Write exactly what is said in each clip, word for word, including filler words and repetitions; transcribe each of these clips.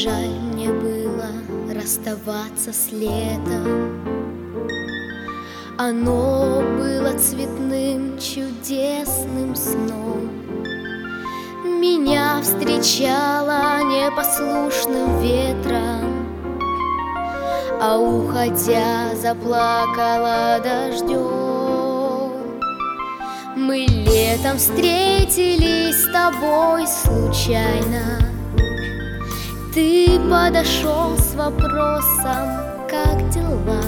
жаль мне было расставаться с летом. Оно было цветным, чудесным сном. Меня встречало непослушным ветром, а уходя заплакала дождем. Мы летом встретились с тобой случайно. Ты подошел с вопросом, как дела?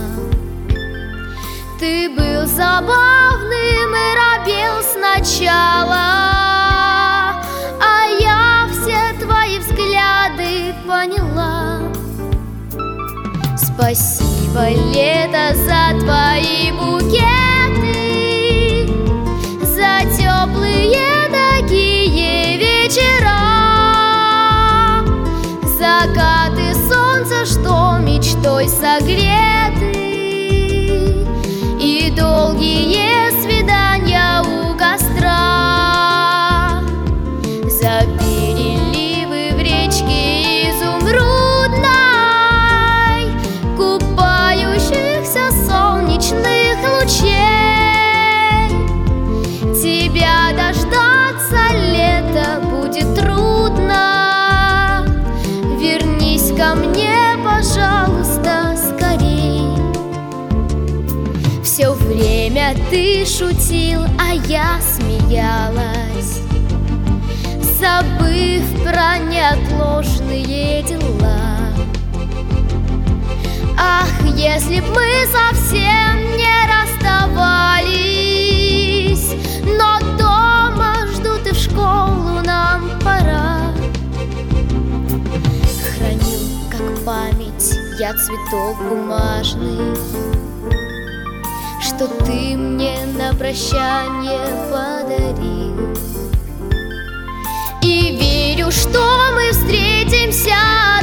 Ты был забавным и робел сначала, а я все твои взгляды поняла. Спасибо, лето, за твои букеты, за теплые такие вечера, закаты солнца, что мечтой согреты, и долгие свидания у костра, за переливы в речке изумрудной, купающихся солнечных лучей. Тебя дождаться лета будет трудно. Вернись ко мне, пожалуйста, скорей. Все время ты шутил, а я смеялась, забыв про неотложные дела. Ах, если б мы совсем не расставались, но дома ждут и в школу нам пора. Храню как память я цветок бумажный, что ты мне на прощание подарил. И верю, что мы встретимся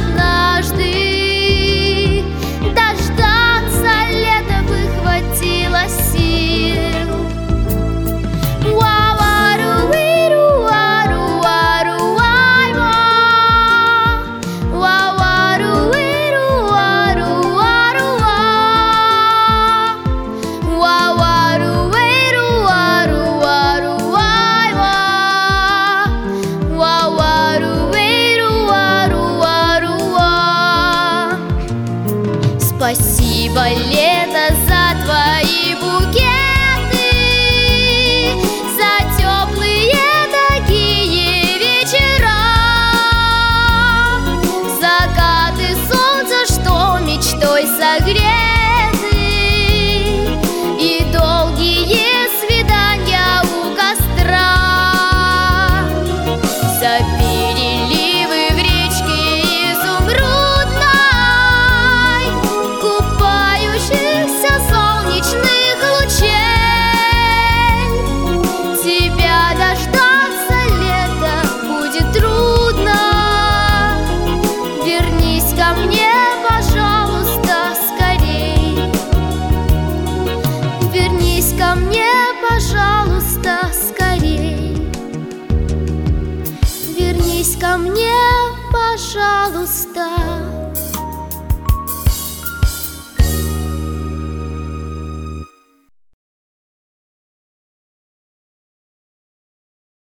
однажды. Дождаться лета бы хватило сил. Спасибо, лето, за твои букеты, за теплые такие вечера, закаты солнца, что мечтой согреты, и долгие свидания у костра, за переливы в речке изумрудной, солнечных лучей. Тебя дождаться лета будет трудно. Вернись ко мне, пожалуйста, скорей. Вернись ко мне, пожалуйста, скорей. Вернись ко мне, пожалуйста.